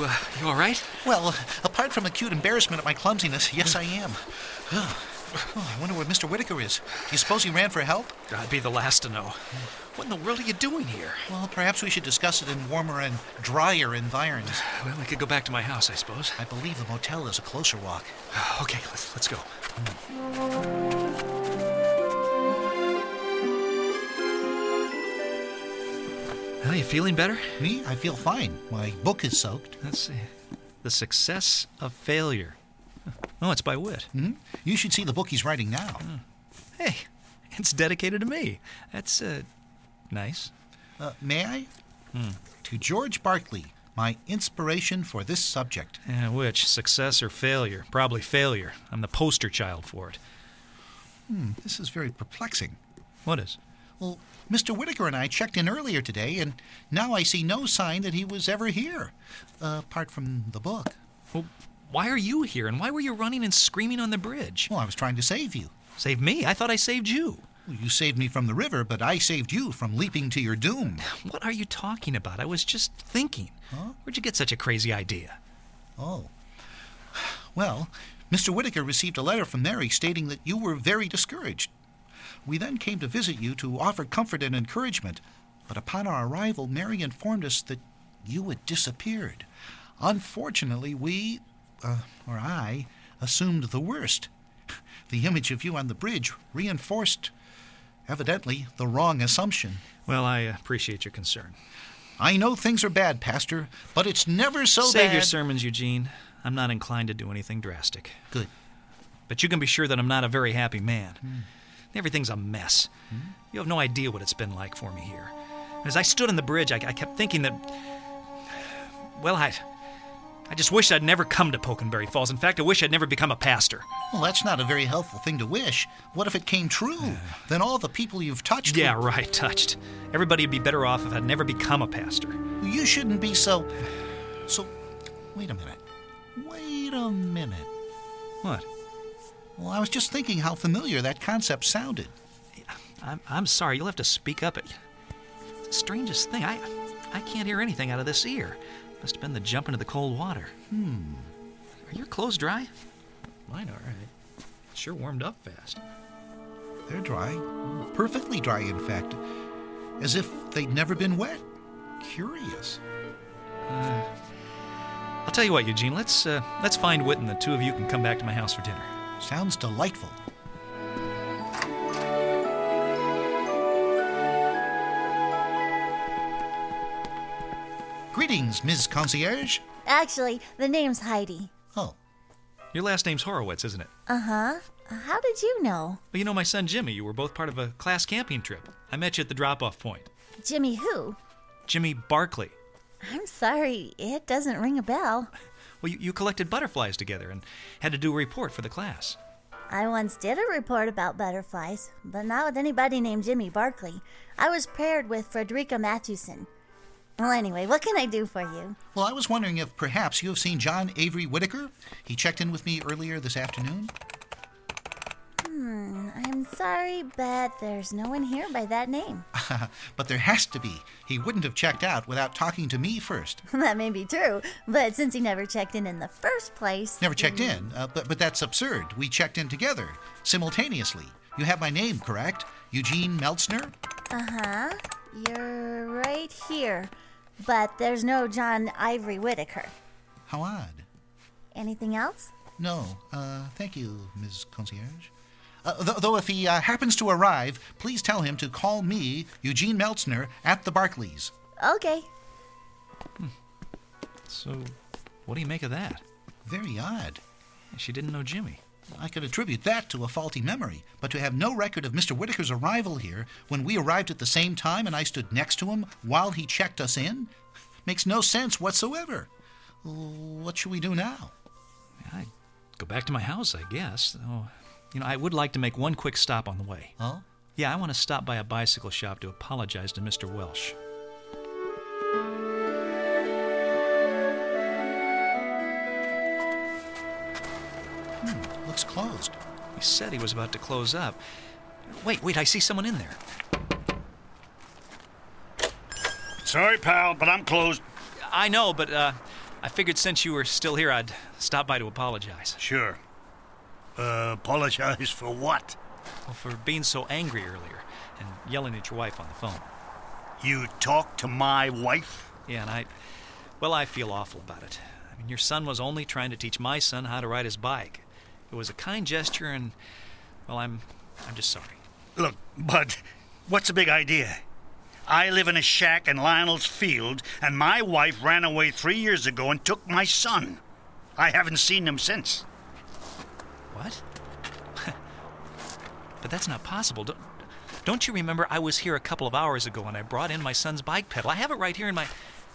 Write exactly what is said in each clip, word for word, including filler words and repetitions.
uh, you all right? Well, apart from acute embarrassment at my clumsiness, yes, I am. Oh, I wonder where Mister Whitaker is. Do you suppose he ran for help? I'd be the last to know. What in the world are you doing here? Well, perhaps we should discuss it in warmer and drier environs. Well, we could go back to my house, I suppose. I believe the motel is a closer walk. Okay, let's, let's go. Well, you feeling better? Me? I feel fine. My book is soaked. Let's see. The Success of Failure. Oh, it's by Witt. Mm-hmm. You should see the book he's writing now. Oh. Hey, it's dedicated to me. That's, uh, nice. Uh, may I? Hmm. To George Barclay, my inspiration for this subject. Yeah, which? Success or failure? Probably failure. I'm the poster child for it. Hmm, this is very perplexing. What is? Well, Mister Whitaker and I checked in earlier today, and now I see no sign that he was ever here, uh, apart from the book. Well, why are you here, and why were you running and screaming on the bridge? Well, I was trying to save you. Save me? I thought I saved you. Well, you saved me from the river, but I saved you from leaping to your doom. What are you talking about? I was just thinking. Huh? Where'd you get such a crazy idea? Oh. Well, Mister Whitaker received a letter from Mary stating that you were very discouraged. We then came to visit you to offer comfort and encouragement, but upon our arrival, Mary informed us that you had disappeared. Unfortunately, we, uh, or I, assumed the worst. The image of you on the bridge reinforced, evidently, the wrong assumption. Well, I appreciate your concern. I know things are bad, Pastor, but it's never so Save bad. your sermons, Eugene. I'm not inclined to do anything drastic. Good. But you can be sure that I'm not a very happy man. Hmm. Everything's a mess. Hmm? You have no idea what it's been like for me here. As I stood on the bridge, I, I kept thinking that... Well, I... I just wish I'd never come to Pokenberry Falls. In fact, I wish I'd never become a pastor. Well, that's not a very helpful thing to wish. What if it came true? Uh, then all the people you've touched... Yeah, would... right, touched. Everybody would be better off if I'd never become a pastor. You shouldn't be so... So, wait a minute. Wait a minute. What? Well, I was just thinking how familiar that concept sounded. I'm, I'm sorry, you'll have to speak up. It's the strangest thing. I, I can't hear anything out of this ear. Must have been the jump into the cold water. Hmm. Are your clothes dry? Mine are. Right. Sure warmed up fast. They're dry. Perfectly dry, in fact. As if they'd never been wet. Curious. Uh, I'll tell you what, Eugene. Let's uh, let's find Whit and the two of you can come back to my house for dinner. Sounds delightful. Greetings, Miz Concierge. Actually, the name's Heidi. Oh. Your last name's Horowitz, isn't it? Uh-huh. How did you know? Well, you know my son Jimmy. You were both part of a class camping trip. I met you at the drop-off point. Jimmy who? Jimmy Barclay. I'm sorry, it doesn't ring a bell. Well, you, you collected butterflies together and had to do a report for the class. I once did a report about butterflies, but not with anybody named Jimmy Barclay. I was paired with Frederica Mathewson. Well, anyway, what can I do for you? Well, I was wondering if perhaps you have seen John Avery Whitaker. He checked in with me earlier this afternoon. Hmm, I'm sorry, but there's no one here by that name. But there has to be. He wouldn't have checked out without talking to me first. That may be true, but since he never checked in in the first place... Never checked in? Uh, but, but that's absurd. We checked in together, simultaneously. You have my name, correct? Eugene Meltzner? Uh-huh. You're right here. But there's no John Avery Whitaker. How odd. Anything else? No. Uh, thank you, Miz Concierge. Uh, th- though if he uh, happens to arrive, please tell him to call me, Eugene Meltzner, at the Barclays. Okay. Hmm. So, what do you make of that? Very odd. She didn't know Jimmy. I could attribute that to a faulty memory, but to have no record of Mister Whitaker's arrival here when we arrived at the same time and I stood next to him while he checked us in makes no sense whatsoever. What should we do now? I'd go back to my house, I guess. Oh, you know, I would like to make one quick stop on the way. Oh? Yeah, I want to stop by a bicycle shop to apologize to Mister Welsh. Hmm, looks closed. He said he was about to close up. Wait, wait, I see someone in there. Sorry, pal, but I'm closed. I know, but uh, I figured since you were still here, I'd stop by to apologize. Sure. Uh, apologize for what? Well, for being so angry earlier and yelling at your wife on the phone. You talked to my wife? Yeah, and I... Well, I feel awful about it. I mean, your son was only trying to teach my son how to ride his bike. It was a kind gesture, and... Well, I'm... I'm just sorry. Look, Bud, what's the big idea? I live in a shack in Lionel's field, and my wife ran away three years ago and took my son. I haven't seen him since. What? But that's not possible. Don't, don't you remember I was here a couple of hours ago and I brought in my son's bike pedal? I have it right here in my...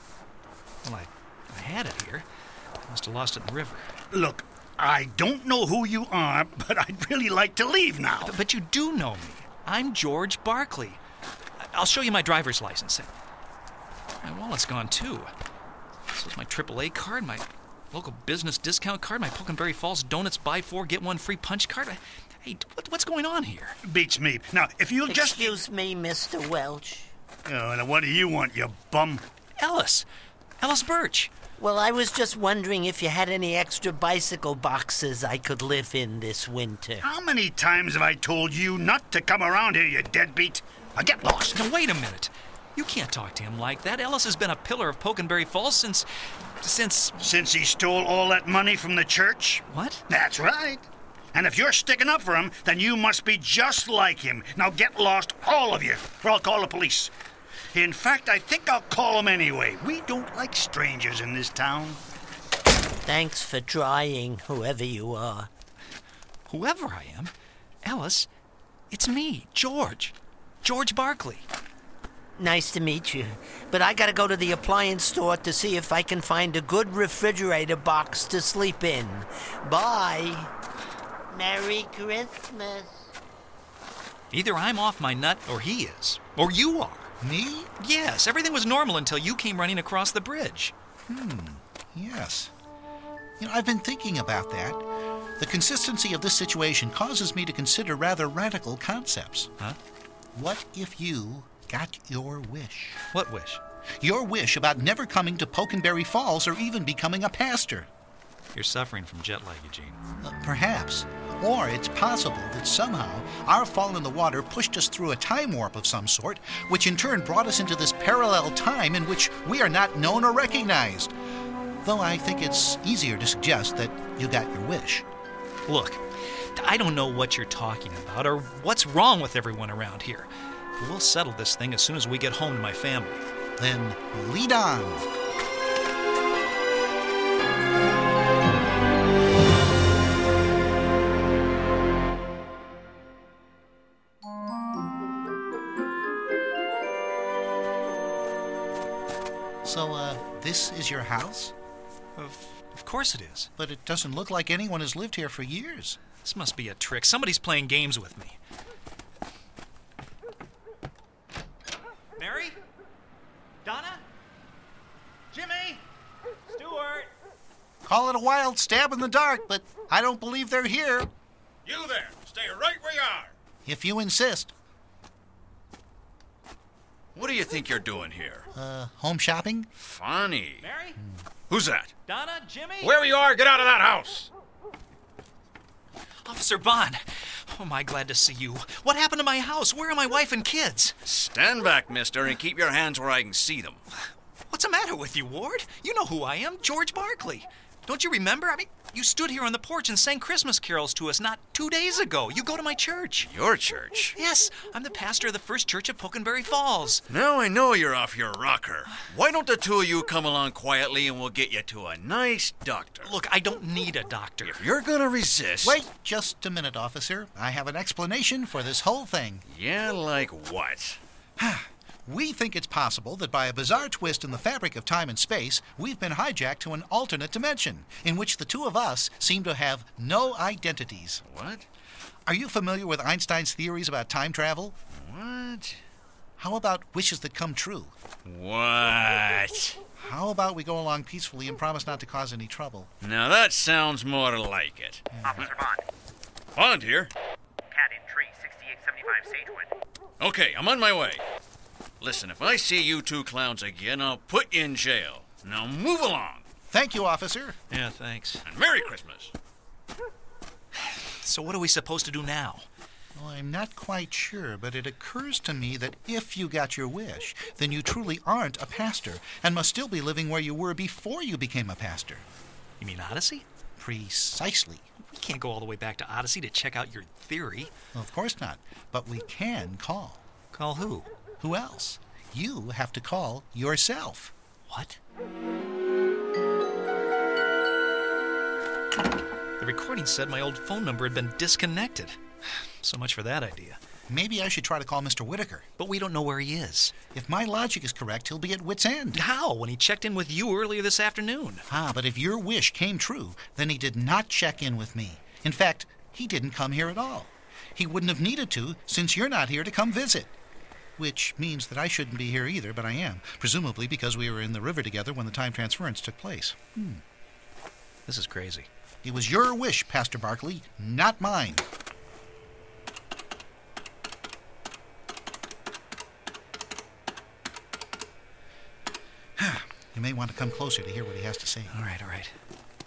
Well, I, I had it here. I must have lost it in the river. Look, I don't know who you are, but I'd really like to leave now. But, but you do know me. I'm George Barkley. I'll show you my driver's license. My wallet's gone, too. This is my triple A card, my local business discount card, my Pokenberry Falls Donuts buy four, get one free punch card. Hey, what, what's going on here? Beats me. Now, if you'll just... Excuse me, Mister Welch. Oh, now what do you want, you bum? Ellis. Ellis Birch. Well, I was just wondering if you had any extra bicycle boxes I could live in this winter. How many times have I told you not to come around here, you deadbeat? I'll get lost. Now, wait a minute. You can't talk to him like that. Ellis has been a pillar of Pokenberry Falls since... since... Since he stole all that money from the church? What? That's right. And if you're sticking up for him, then you must be just like him. Now get lost, all of you, or I'll call the police. In fact, I think I'll call them anyway. We don't like strangers in this town. Thanks for trying, whoever you are. Whoever I am? Ellis, it's me, George. George Barkley. Nice to meet you. But I gotta go to the appliance store to see if I can find a good refrigerator box to sleep in. Bye. Merry Christmas. Either I'm off my nut or he is. Or you are. Me? Yes, everything was normal until you came running across the bridge. Hmm, yes. You know, I've been thinking about that. The consistency of this situation causes me to consider rather radical concepts. Huh? What if you got your wish? What wish? Your wish about never coming to Pokenberry Falls or even becoming a pastor. You're suffering from jet lag, Eugene. Uh, perhaps. Or it's possible that somehow our fall in the water pushed us through a time warp of some sort, which in turn brought us into this parallel time in which we are not known or recognized. Though I think it's easier to suggest that you got your wish. Look, I don't know what you're talking about or what's wrong with everyone around here. But we'll settle this thing as soon as we get home to my family. Then lead on. So, uh, this is your house? Of, of course it is. But it doesn't look like anyone has lived here for years. This must be a trick. Somebody's playing games with me. Mary? Donna? Jimmy? Stuart? Call it a wild stab in the dark, but I don't believe they're here. You there! Stay right where you are! If you insist. What do you think you're doing here? Uh, home shopping? Funny. Mary? Who's that? Donna? Jimmy? Wherever you are, get out of that house! Officer Bond. Oh, am I glad to see you. What happened to my house? Where are my wife and kids? Stand back, mister, and keep your hands where I can see them. What's the matter with you, Ward? You know who I am, George Barkley. Don't you remember? I mean, you stood here on the porch and sang Christmas carols to us not two days ago. You go to my church. Your church? Yes, I'm the pastor of the First Church of Pokenberry Falls. Now I know you're off your rocker. Why don't the two of you come along quietly and we'll get you to a nice doctor? Look, I don't need a doctor. If you're gonna resist... Wait just a minute, officer. I have an explanation for this whole thing. Yeah, like what? We think it's possible that by a bizarre twist in the fabric of time and space, we've been hijacked to an alternate dimension, in which the two of us seem to have no identities. What? Are you familiar with Einstein's theories about time travel? What? How about wishes that come true? What? How about we go along peacefully and promise not to cause any trouble? Now that sounds more like it. Officer Bond. Bond here. Cat in tree, sixty-eight seventy-five Sagewood. Okay, I'm on my way. Listen, if I see you two clowns again, I'll put you in jail. Now move along. Thank you, officer. Yeah, thanks. And Merry Christmas. So what are we supposed to do now? Well, I'm not quite sure, but it occurs to me that if you got your wish, then you truly aren't a pastor and must still be living where you were before you became a pastor. You mean Odyssey? Precisely. We can't go all the way back to Odyssey to check out your theory. Well, of course not, but we can call. Call who? Who else? You have to call yourself. What? The recording said my old phone number had been disconnected. So much for that idea. Maybe I should try to call Mister Whitaker. But we don't know where he is. If my logic is correct, he'll be at wit's end. How? When he checked in with you earlier this afternoon. Ah, but if your wish came true, then he did not check in with me. In fact, he didn't come here at all. He wouldn't have needed to, since you're not here to come visit. Which means that I shouldn't be here either, but I am. Presumably because we were in the river together when the time transference took place. Hmm. This is crazy. It was your wish, Pastor Barkley, not mine. You may want to come closer to hear what he has to say. All right, all right.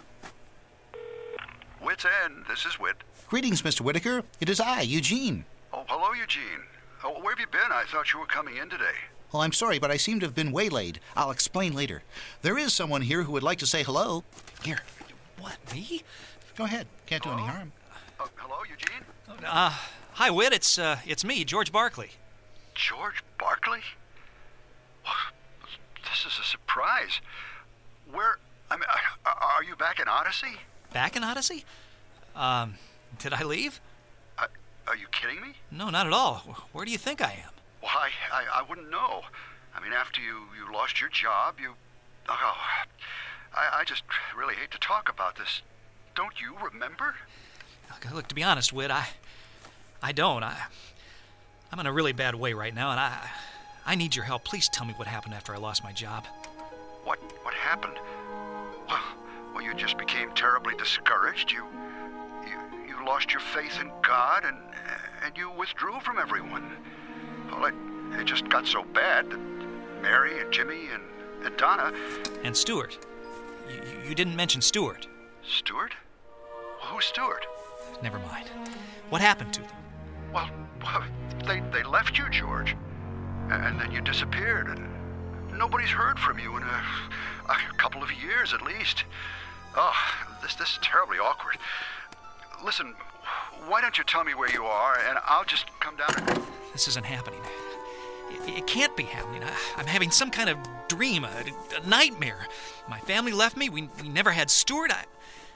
Wit's End, this is Wit. Greetings, Mister Whitaker. It is I, Eugene. Oh, hello, Eugene. Oh, where have you been? I thought you were coming in today. Well, I'm sorry, but I seem to have been waylaid. I'll explain later. There is someone here who would like to say hello. Here. What, me? Go ahead. Can't do any harm. Uh, hello, Eugene? Uh, hi, Whit. It's, uh, it's me, George Barkley. George Barkley? Well, this is a surprise. Where, I mean, are, are you back in Odyssey? Back in Odyssey? Um, did I leave? Uh, are you kidding me? No, not at all. Where do you think I am? Well, I, I, I wouldn't know. I mean, after you, you lost your job, you... Oh, I, I just really hate to talk about this. Don't you remember? Look, look, to be honest, Whit, I... I don't. I... I'm in a really bad way right now, and I... I need your help. Please tell me what happened after I lost my job. What, what happened? Well, well, you just became terribly discouraged. You... You, you lost your faith in God, and, and you withdrew from everyone. Well, it, it just got so bad that Mary and Jimmy and, and Donna... And Stuart. You, you didn't mention Stuart. Stuart? Well, who's Stuart? Never mind. What happened to them? Well, well they, they left you, George. And then you disappeared, and nobody's heard from you in a, a couple of years at least. Oh, this, this is terribly awkward. Listen, why don't you tell me where you are, and I'll just come down and... This isn't happening. It, it can't be happening. I, I'm having some kind of dream, a, a nightmare. My family left me. We, we never had Stuart. I,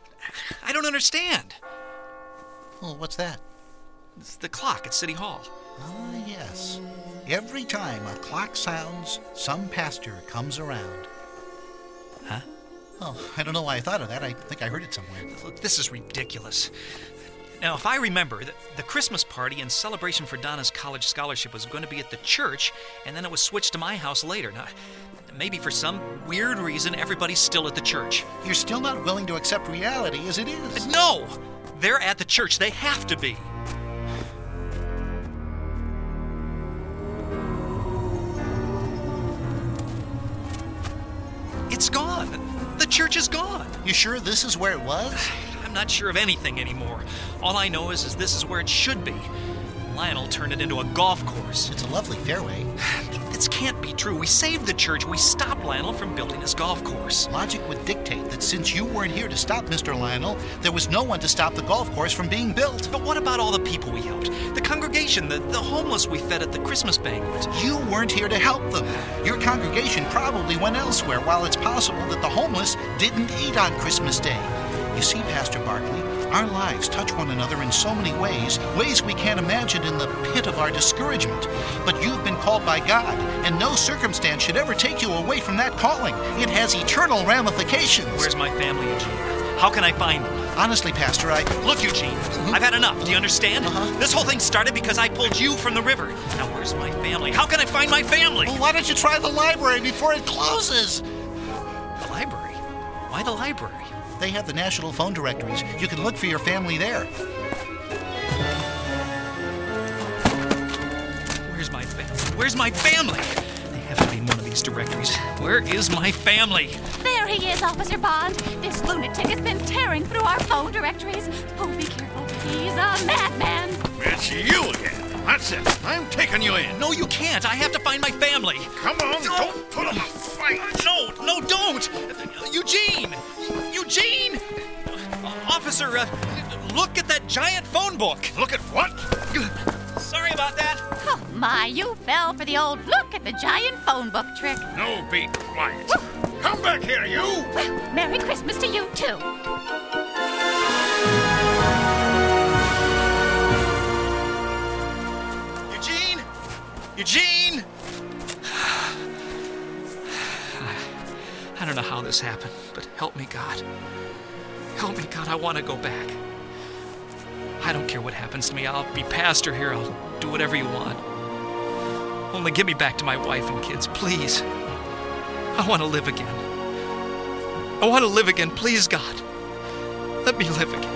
I don't understand. Well, what's that? It's the clock at City Hall. Ah, yes. Every time a clock sounds, some pastor comes around. Huh? Oh, I don't know why I thought of that. I think I heard it somewhere. Look, this is ridiculous. Now, if I remember, the, the Christmas party and celebration for Donna's college scholarship was going to be at the church, and then it was switched to my house later. Now, maybe for some weird reason, everybody's still at the church. You're still not willing to accept reality as it is. No! They're at the church. They have to be. It's gone. The church is gone. You sure this is where it was? I'm not sure of anything anymore. All I know is, is this is where it should be. Lionel turned it into a golf course. It's a lovely fairway. This can't be true. We saved the church. We stopped Lionel from building his golf course. Logic would dictate that since you weren't here to stop Mister Lionel, there was no one to stop the golf course from being built. But what about all the people we helped? The congregation, the, the homeless we fed at the Christmas banquet. You weren't here to help them. Your congregation probably went elsewhere, while it's possible that the homeless didn't eat on Christmas Day. You see, Pastor Barkley, our lives touch one another in so many ways, ways we can't imagine in the pit of our discouragement. But you've been called by God, and no circumstance should ever take you away from that calling. It has eternal ramifications. Where's my family, Eugene? How can I find them? Honestly, Pastor, I... Look, Eugene, I've had enough. Do you understand? Uh-huh. This whole thing started because I pulled you from the river. Now, where's my family? How can I find my family? Well, why don't you try the library before it closes? The library? Why the library? They have the national phone directories. You can look for your family there. Where's my family? Where's my family? They have to be in one of these directories. Where is my family? There, he is, Officer Bond. This lunatic has been tearing through our phone directories. Oh, be careful. He's a madman. It's you again. That's it. I'm taking you in. No, you can't. I have to find my family. Come on, don't put up a fight. No, no, don't. Eugene! Eugene! Officer, uh, look at that giant phone book. Look at what? Sorry about that. Oh, my, you fell for the old look at the giant phone book trick. No, be quiet. Come back here, you. Well, Merry Christmas to you, too. Eugene! Eugene! I don't know how this happened, but help me, God. Help me, God. I want to go back. I don't care what happens to me. I'll be pastor here. I'll do whatever you want. Only get me back to my wife and kids, please. I want to live again. I want to live again. Please, God. Let me live again.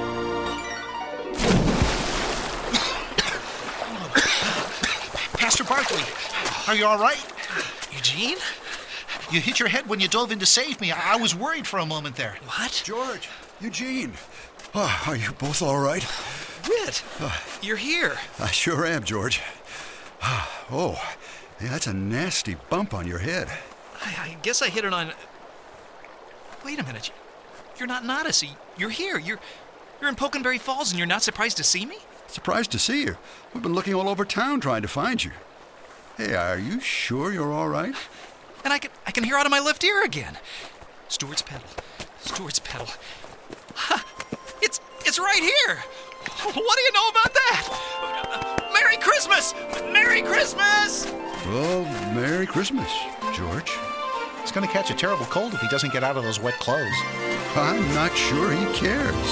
Pastor Barkley, are you all right? Eugene? You hit your head when you dove in to save me. I, I was worried for a moment there. What? George, Eugene. Oh, are you both all right? Whit, you're here. I sure am, George. Oh, yeah, that's a nasty bump on your head. I, I guess I hit it on... Wait a minute. You're not in Odyssey. You're here. You're you're in Pokenberry Falls, and you're not surprised to see me? Surprised to see you. We've been looking all over town trying to find you. Hey, are you sure you're all right? And I can I can hear out of my left ear again. Stewart's pedal. Stewart's pedal. Ha! It's it's right here. What do you know about that? Merry Christmas! Merry Christmas! Well, Merry Christmas, George. He's going to catch a terrible cold if he doesn't get out of those wet clothes. I'm not sure he cares.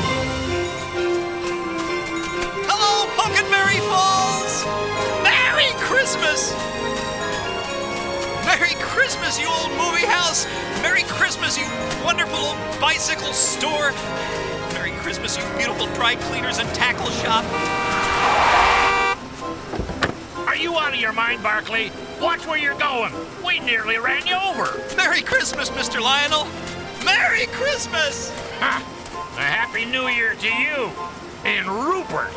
Hello, Pokenberry Falls! Merry Christmas! Merry Christmas, you old movie house! Merry Christmas, you wonderful old bicycle store! Merry Christmas, you beautiful dry cleaners and tackle shop! Are you out of your mind, Barkley? Watch where you're going. We nearly ran you over. Merry Christmas, Mister Lionel! Merry Christmas! Ha! A Happy New Year to you and Rupert.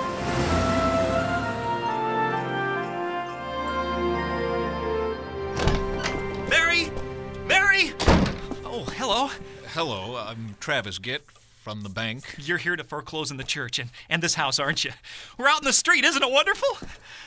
Mary! Mary! Oh, hello. Hello, I'm Travis Gitt from the bank. You're here to foreclose in the church and, and this house, aren't you? We're out in the street, isn't it wonderful?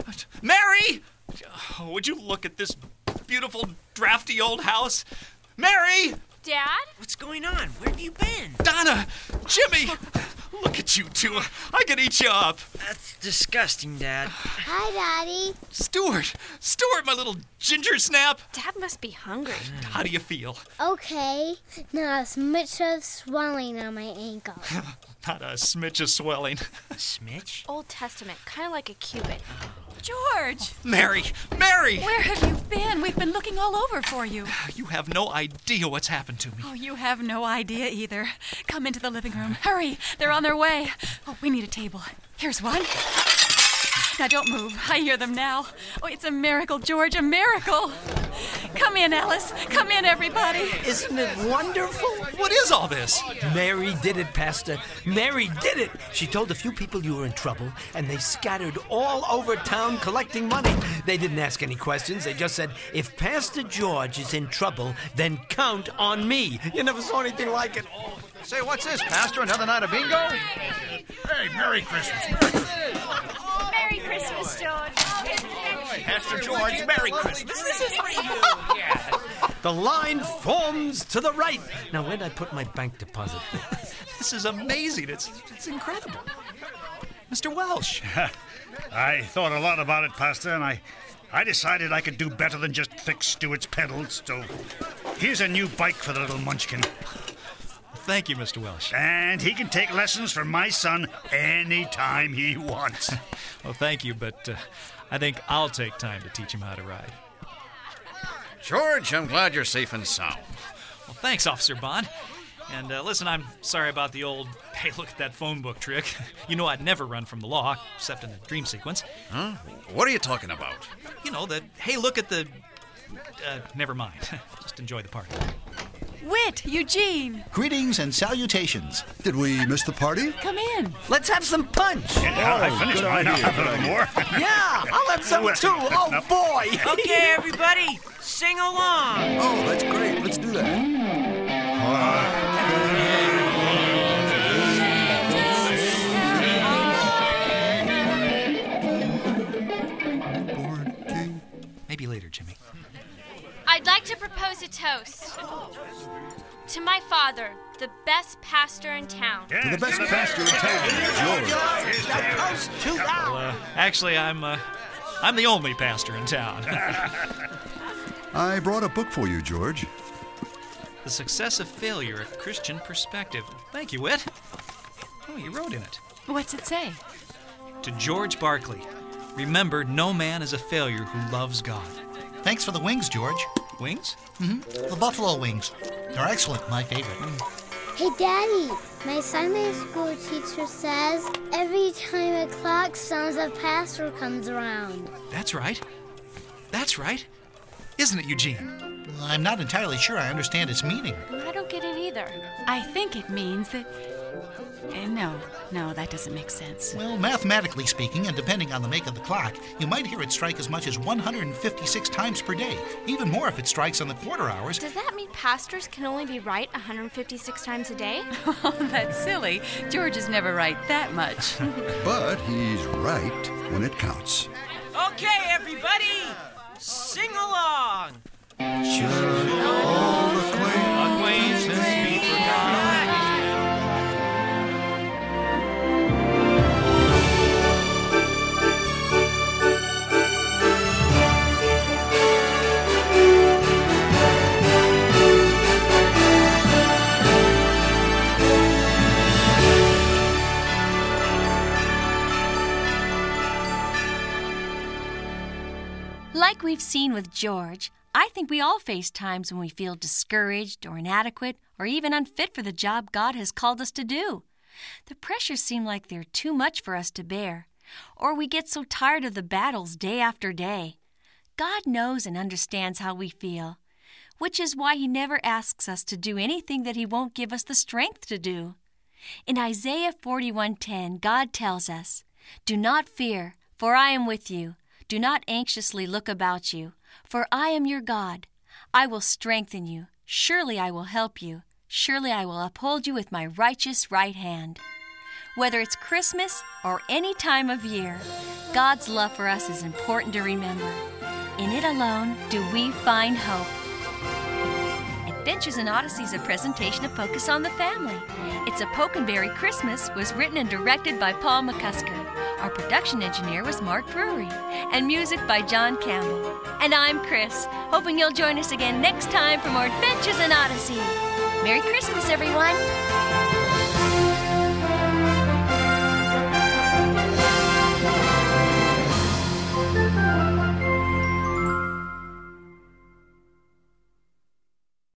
Mary! Oh, would you look at this beautiful, drafty old house? Mary! Dad? What's going on? Where have you been? Donna! Jimmy! Look at you two. I could eat you up. That's disgusting, Dad. Hi, Daddy. Stuart! Stuart, my little ginger snap! Dad must be hungry. How do you feel? Okay. Now a smidge of swelling on my ankle. Not a smidge of swelling. A smidge? Old Testament, kind of like a cubit. George! Mary! Mary! Where have you been? We've been looking all over for you. You have no idea what's happened to me. Oh, you have no idea either. Come into the living room. Hurry! They're on their way. Oh, we need a table. Here's one. Now, don't move. I hear them now. Oh, it's a miracle, George, a miracle. Come in, Alice. Come in, everybody. Isn't it wonderful? What is all this? Mary did it, Pastor. Mary did it. She told a few people you were in trouble, and they scattered all over town collecting money. They didn't ask any questions. They just said, if Pastor George is in trouble, then count on me. You never saw anything like it. Say, what's this, Pastor? Another night of bingo? Hey, Merry Christmas. Merry Christmas. Merry Christmas, George. Pastor George, Merry Christmas. This is for you. Yeah. The line forms to the right. Now, where'd I put my bank deposit? This is amazing. It's, it's incredible. Mister Welsh. I thought a lot about it, Pastor, and I, I decided I could do better than just fix Stewart's pedals, so here's a new bike for the little munchkin. Thank you, Mister Welsh. And he can take lessons from my son anytime he wants. Well, thank you, but uh, I think I'll take time to teach him how to ride. George, I'm glad you're safe and sound. Well, thanks, Officer Bond. And uh, listen, I'm sorry about the old, hey, look at that phone book trick. You know I'd never run from the law, except in the dream sequence. Huh? What are you talking about? You know, the, hey, look at the... Uh, never mind. Just enjoy the party. Whit, Eugene. Greetings and salutations. Did we miss the party? Come in. Let's have some punch. Yeah, I finished mine. I'll have a little more. Yeah, I'll have some Well, too. Oh, boy. Okay, everybody, sing along. Oh, that's great. Let's do that. Maybe later, Jimmy. I'd like to propose a toast to my father, the best pastor in town. To the best pastor in town, George. Toast to that. Well, uh, actually, I'm uh, I'm the only pastor in town. I brought a book for you, George. The Success of Failure, A Christian Perspective. Thank you, Whit. Oh, you wrote in it. What's it say? To George Barkley, remember, no man is a failure who loves God. Thanks for the wings, George. Wings? Mm-hmm. The buffalo wings. They're excellent, my favorite. Hey, Daddy, my Sunday school teacher says every time a clock sounds, a pastor comes around. That's right. That's right. Isn't it, Eugene? I'm not entirely sure I understand its meaning. I don't get it either. I think it means that... Uh, no, no, that doesn't make sense. Well, mathematically speaking, and depending on the make of the clock, you might hear it strike as much as one hundred fifty-six times per day, even more if it strikes on the quarter hours. Does that mean pastors can only be right one hundred fifty-six times a day? Oh, that's silly. George is never right that much. But he's right when it counts. Okay, everybody, sing along. Should all Acquaintance be forgotten. Like we've seen with George, I think we all face times when we feel discouraged or inadequate or even unfit for the job God has called us to do. The pressures seem like they're too much for us to bear, or we get so tired of the battles day after day. God knows and understands how we feel, which is why He never asks us to do anything that He won't give us the strength to do. In Isaiah forty-one ten, God tells us, "Do not fear, for I am with you. Do not anxiously look about you, for I am your God. I will strengthen you. Surely I will help you. Surely I will uphold you with my righteous right hand." Whether it's Christmas or any time of year, God's love for us is important to remember. In it alone do we find hope. Adventures in Odyssey is a presentation of Focus on the Family. It's a Pokenberry Christmas was written and directed by Paul McCusker. Our production engineer was Mark Brewery, and music by John Campbell. And I'm Chris, hoping you'll join us again next time for more Adventures in Odyssey. Merry Christmas, everyone!